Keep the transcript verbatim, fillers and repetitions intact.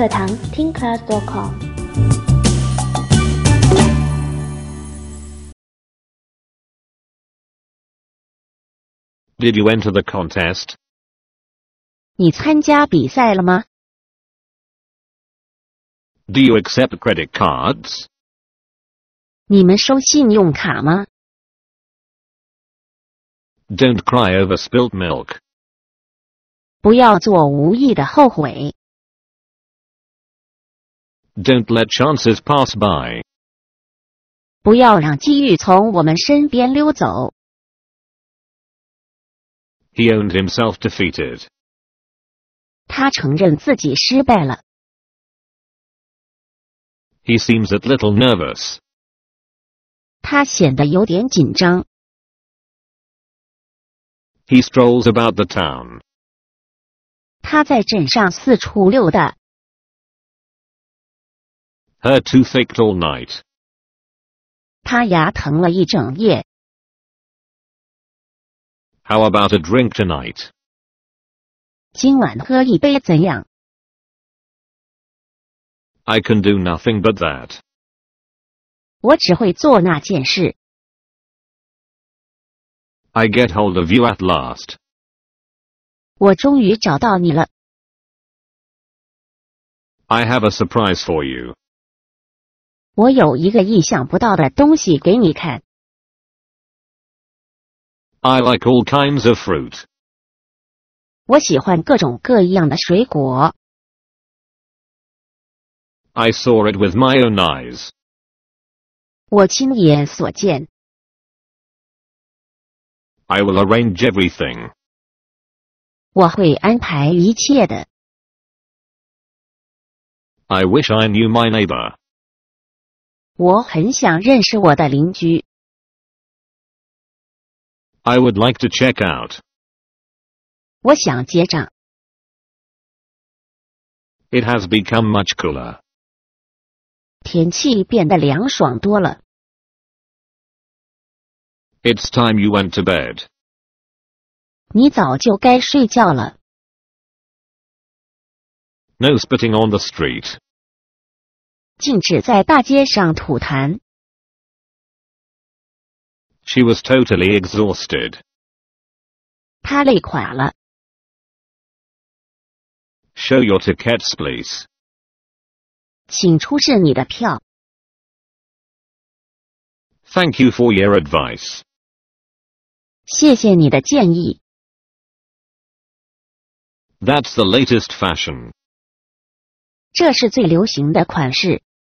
课堂 听 class dot com。 Did you enter the contest? 你参加比赛了吗？ Do you accept credit cards? 你们收信用卡吗？ Don't cry over spilt milk. 不要做无意的后悔。 Don't let chances pass by. 不要让机遇从我们身边溜走。 He owned himself defeated. 他承认自己失败了。 He seems a little nervous. 他显得有点紧张。 He strolls about the town. 他在镇上四处溜达。 Her toothache all night. 他牙疼了一整夜。 How about a drink tonight? 今晚喝一杯怎样？ I can do nothing but that. 我只会做那件事。 I get hold of you at last. 我终于找到你了。 I have a surprise for you. 我有一个意想不到的东西给你看。 I like all kinds of fruit. 我喜欢各种各样的水果。 I saw it with my own eyes. 我亲眼所见。 I will arrange everything. 我会安排一切的。 I wish I knew my neighbor. 我很想认识我的邻居。 I would like to check out. 我想结账。 It has become much cooler. 天气变得凉爽多了。 It's time you went to bed. 你早就该睡觉了。 No spitting on the street. 禁止在大街上吐痰。 She was totally exhausted. 他累垮了。 Show your tickets, please. 请出示你的票。 Thank you for your advice. 谢谢你的建议。 That's the latest fashion. 这是最流行的款式。